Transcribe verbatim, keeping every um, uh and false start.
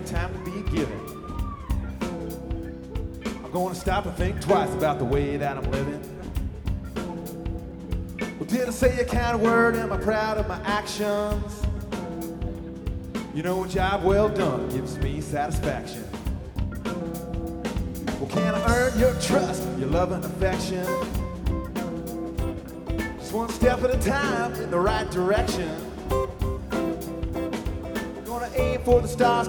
make time to be given. I'm gonna stop and think twice about the way that I'm living. Well, did I say a kind of word? Am I proud of my actions? You know, a job well done gives me satisfaction. Well, can I earn your trust, your love and affection? Just one step at a time in the right direction. We're gonna aim for the stars,